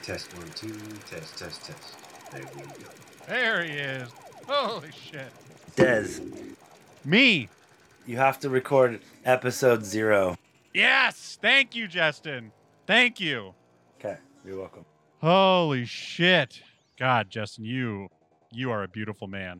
Test 1, 2, test. There we go. There he is. Holy shit. Dez, Me. you have to record episode 0. Yes. Thank you, Justin. Thank you. Okay, you're welcome. Holy shit. God, Justin, you are a beautiful man.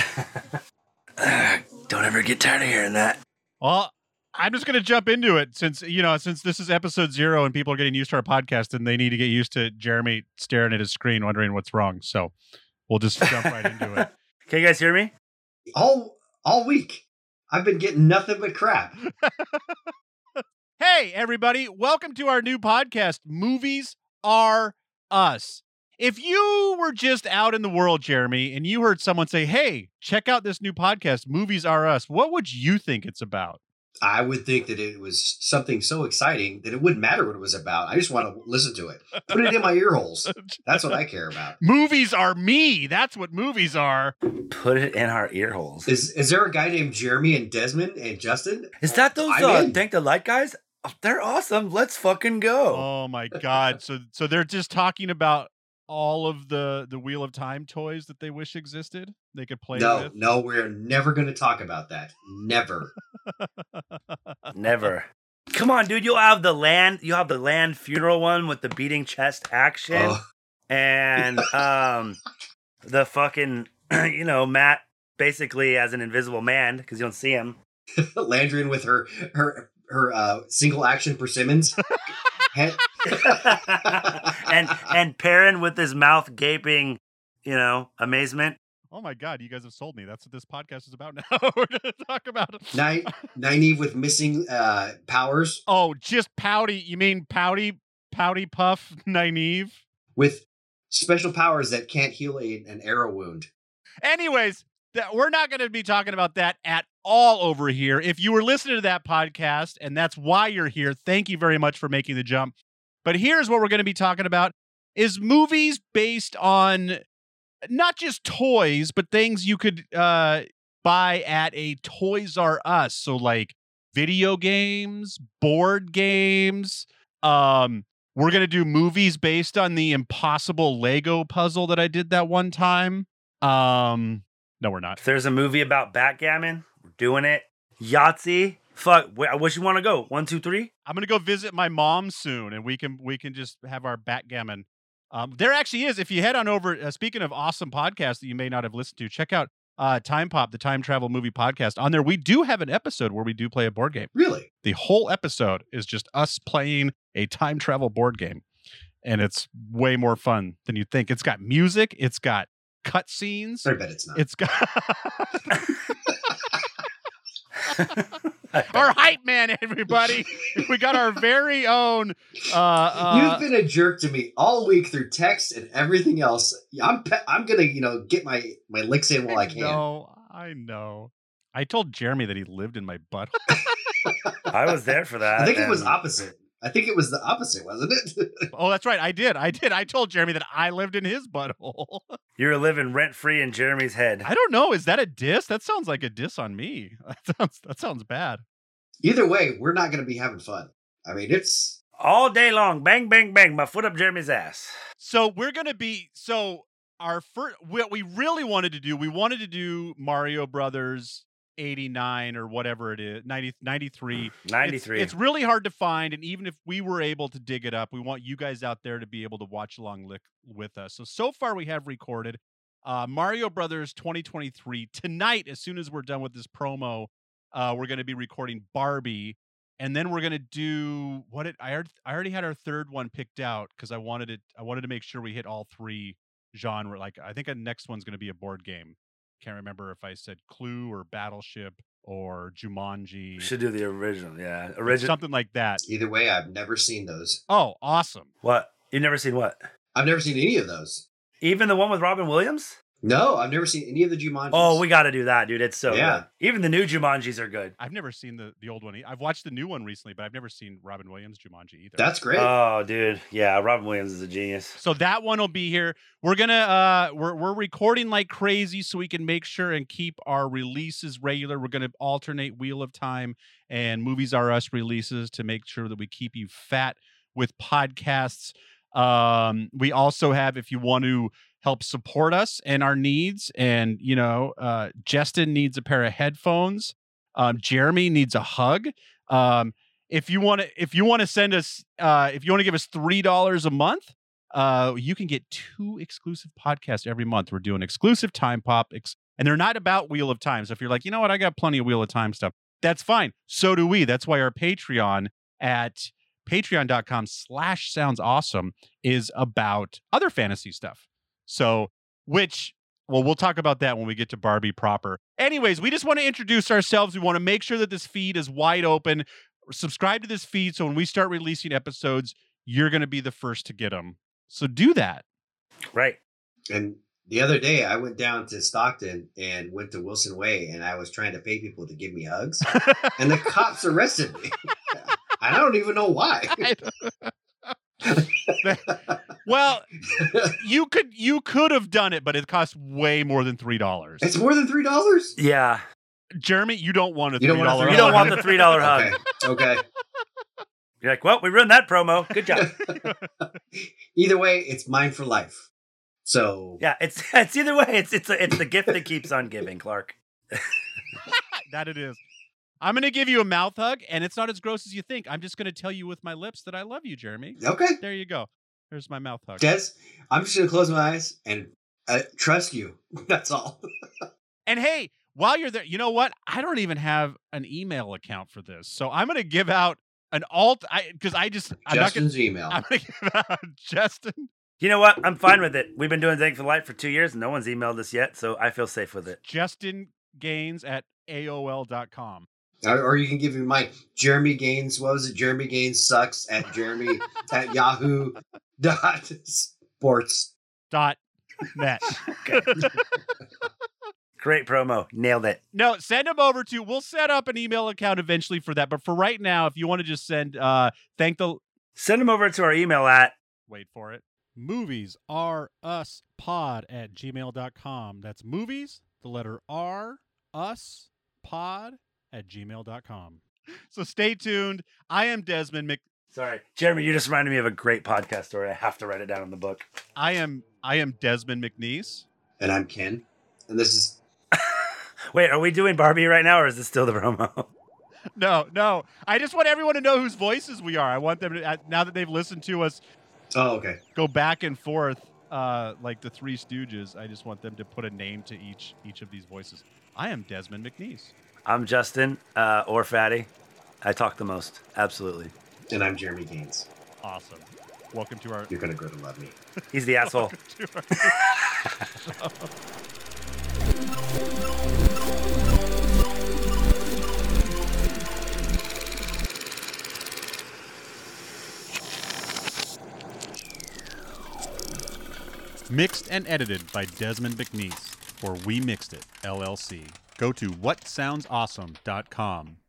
Don't ever get tired of hearing that. Well, I'm just going to jump into it since this is episode 0 and people are getting used to our podcast and they need to get used to Jeremy staring at his screen wondering what's wrong. So we'll just jump right into it. Can you guys hear me? All week, I've been getting nothing but crap. Hey, everybody. Welcome to our new podcast, Movies Are Us. If you were just out in the world, Jeremy, and you heard someone say, hey, check out this new podcast, Movies Are Us, what would you think it's about? I would think that it was something so exciting that it wouldn't matter what it was about. I just want to listen to it. Put it in my ear holes. That's what I care about. Movies are me. That's what movies are. Put it in our ear holes. Is there a guy named Jeremy and Desmond and Justin? Is that those Thank the Light guys? Oh, they're awesome. Let's fucking go. Oh my God. So they're just talking about all of the Wheel of Time toys that they wish existed? They could play with? No, we're never going to talk about that. Never. Never. Come on, dude. You'll have the land funeral one with the beating chest action. Oh. And the fucking, Matt basically as an invisible man because you don't see him. Landrian with her single action persimmons. and Perrin with his mouth gaping, amazement. Oh my God, you guys have sold me. That's what this podcast is about now. We're going to talk about Nynaeve with missing powers. Oh, just pouty. You mean pouty puff Nynaeve? With special powers that can't heal an arrow wound. Anyways, we're not going to be talking about that at all over here. If you were listening to that podcast and that's why you're here, thank you very much for making the jump. But here's what we're going to be talking about is movies based on not just toys, but things you could buy at a Toys R Us. So like video games, board games. We're going to do movies based on the Impossible Lego puzzle that I did that one time. No, we're not. If there's a movie about backgammon, we're doing it. Yahtzee. Fuck, I wish you want to go. 1, 2, 3. I'm going to go visit my mom soon, and we can just have our backgammon. There actually is, if you head on over, speaking of awesome podcasts that you may not have listened to, check out Time Pop, the time travel movie podcast. On there, we do have an episode where we do play a board game. Really? The whole episode is just us playing a time travel board game, and it's way more fun than you think. It's got music. It's got cutscenes. I bet it's not. It's got... Our hype man, everybody. We got our very own. You've been a jerk to me all week through text and everything else. I'm gonna get my licks in while I can. I know. I told Jeremy that he lived in my butt. I was there for that. I think it was opposite. I think it was the opposite, wasn't it? Oh, that's right. I did. I told Jeremy that I lived in his butthole. You're living rent-free in Jeremy's head. I don't know. Is that a diss? That sounds like a diss on me. That sounds bad. Either way, we're not going to be having fun. I mean, it's... all day long. Bang, bang, bang. My foot up Jeremy's ass. So we're going to be... So our first... What we really wanted to do, we wanted to do Mario Brothers 89 or whatever it is, 93. It's really hard to find, and even if we were able to dig it up, we want you guys out there to be able to watch along with us. So far we have recorded Mario Brothers 2023. Tonight, as soon as we're done with this promo, we're going to be recording Barbie, and then we're going to do I already had our third one picked out because I wanted to make sure we hit all three genre. Like I think the next one's going to be a board game. Can't remember if I said Clue or Battleship or Jumanji. We should do the original, yeah. Something like that. Either way, I've never seen those. Oh, awesome. What? You've never seen what? I've never seen any of those. Even the one with Robin Williams? No, I've never seen any of the Jumanjis. Oh, we got to do that, dude. It's so good. Even the new Jumanjis are good. I've never seen the old one. I've watched the new one recently, but I've never seen Robin Williams' Jumanji either. That's great. Oh, dude. Yeah, Robin Williams is a genius. So that one will be here. We're gonna we're recording like crazy so we can make sure and keep our releases regular. We're gonna alternate Wheel of Time and Movies Are Us releases to make sure that we keep you fat with podcasts. We also have, if you want to help support us and our needs, and Justin needs a pair of headphones. Jeremy needs a hug. If you want to send us, if you want to give us $3 a month, you can get 2 exclusive podcasts every month. We're doing exclusive Time Pop, and they're not about Wheel of Time. So if you're like, you know what, I got plenty of Wheel of Time stuff, that's fine. So do we. That's why our Patreon at patreon.com/soundsawesome is about other fantasy stuff. So, we'll talk about that when we get to Barbie proper. Anyways, we just want to introduce ourselves. We want to make sure that this feed is wide open. Subscribe to this feed so when we start releasing episodes, you're going to be the first to get them. So do that. Right. And the other day, I went down to Stockton and went to Wilson Way, and I was trying to pay people to give me hugs, and the cops arrested me. I don't even know why. Well, you could have done it, but it costs way more than $3. It's more than $3? Yeah. Jeremy, you don't want a $3 hug. You don't want the $3 hug. Okay. You're like, well, we ruined that promo. Good job. Either way, it's mine for life. So yeah, it's either way. It's the gift that keeps on giving, Clark. That it is. I'm going to give you a mouth hug, and it's not as gross as you think. I'm just going to tell you with my lips that I love you, Jeremy. Okay. There you go. There's my mouth hug. Des, I'm just going to close my eyes and trust you. That's all. And hey, while you're there, you know what? I don't even have an email account for this. So I'm going to give out an Justin's email. I'm going to give out Justin. You know what? I'm fine with it. We've been doing Thankful Light for 2 years, and no one's emailed us yet, so I feel safe with it. Justin Gaines at AOL.com. Or you can give me mine. Jeremy Gaines. What was it? Jeremy Gaines sucks at Jeremy at yahoo.sports.net. Okay. Great promo. Nailed it. No, send them over to, we'll set up an email account eventually for that. But for right now, if you want to just send, send them over to our email at, wait for it, moviesaruspod@gmail.com. That's movies, the letter R, us, pod@gmail.com. So stay tuned. I am Desmond Sorry, Jeremy, you just reminded me of a great podcast story. I have to write it down in the book. I am Desmond McNeese. And I'm Ken. And this is... Wait, are we doing Barbie right now, or is this still the promo? No. I just want everyone to know whose voices we are. I want them to, now that they've listened to us go back and forth like the Three Stooges, I just want them to put a name to each of these voices. I am Desmond McNeese. I'm Justin, or Fatty. I talk the most. Absolutely. And I'm Jeremy Gaines. Awesome. Welcome to our... You're going to grow to love me. He's the asshole. Mixed and edited by Desmond McNeese for We Mixed It, LLC. Go to whatsoundsawesome.com.